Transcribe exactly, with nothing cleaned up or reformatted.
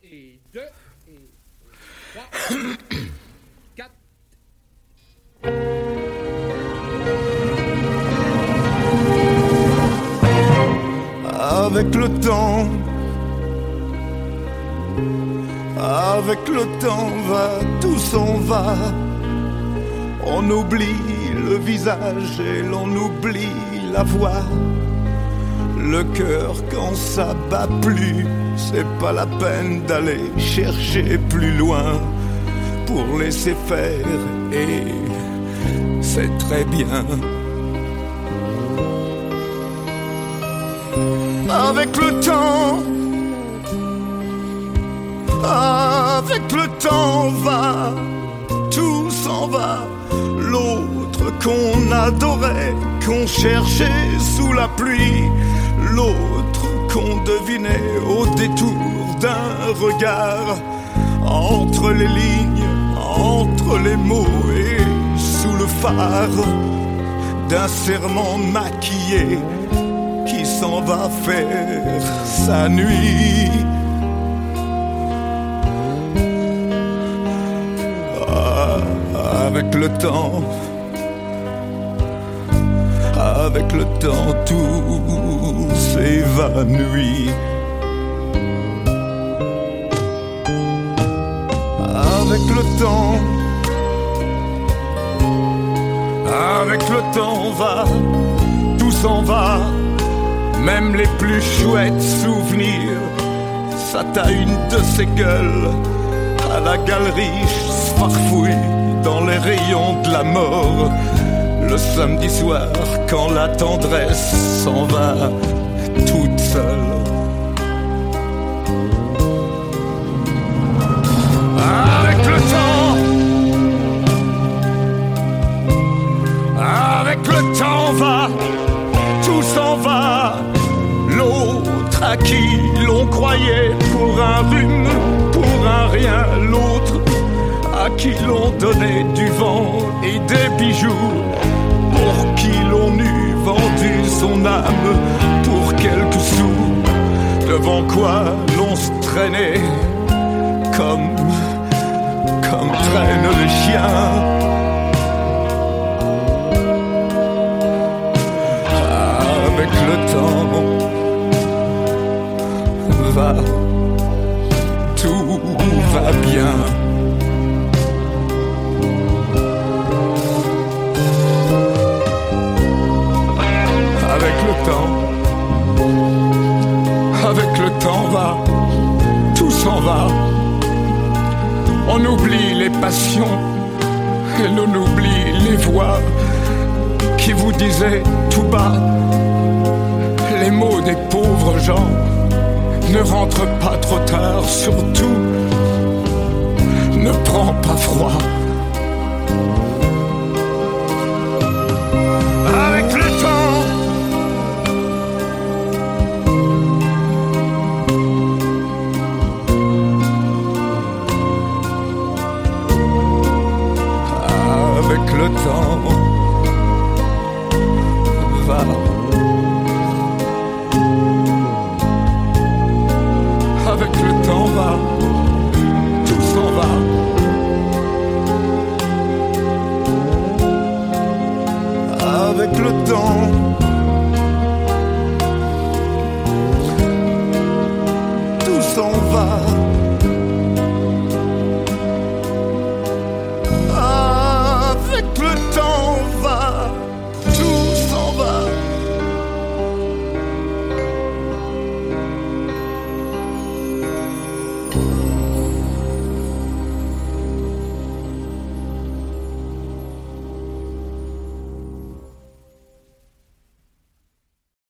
et deux, et trois, quatre. Avec le temps, avec le temps va, tout s'en va. On oublie le visage et l'on oublie la voix. Le cœur quand ça bat plus, c'est pas la peine d'aller chercher plus loin pour laisser faire et c'est très bien. Avec le temps, avec le temps va, tout s'en va. L'autre qu'on adorait, qu'on cherchait sous la pluie, l'autre qu'on devinait au détour d'un regard, entre les lignes, entre les mots et sous le phare d'un serment maquillé qui s'en va faire sa nuit. Ah, avec le temps, avec le temps tout s'évanouit. Avec le temps, avec le temps va, tout s'en va. Même les plus chouettes souvenirs, ça t'a une de ces gueules. À la galerie, farfouille dans les rayons de la mort. Le samedi soir, quand la tendresse s'en va toute seule. Avec le temps, avec le temps va, tout s'en va. L'autre à qui l'on croyait pour un rhume, pour un rien. L'autre à qui l'on donnait du vent et des bijoux, pour qui l'on eût vendu son âme pour quelques sous, devant quoi l'on se traînait comme, comme traînent les chiens. Avec le temps va, tout va bien. Avec le temps, avec le temps va, tout s'en va. On oublie les passions et l'on oublie les voix qui vous disaient tout bas les mots des pauvres gens. Ne rentre pas trop tard, surtout ne prends pas froid. Avec le temps, avec le temps va, avec le temps va, tout s'en va. Avec le temps, tout s'en va.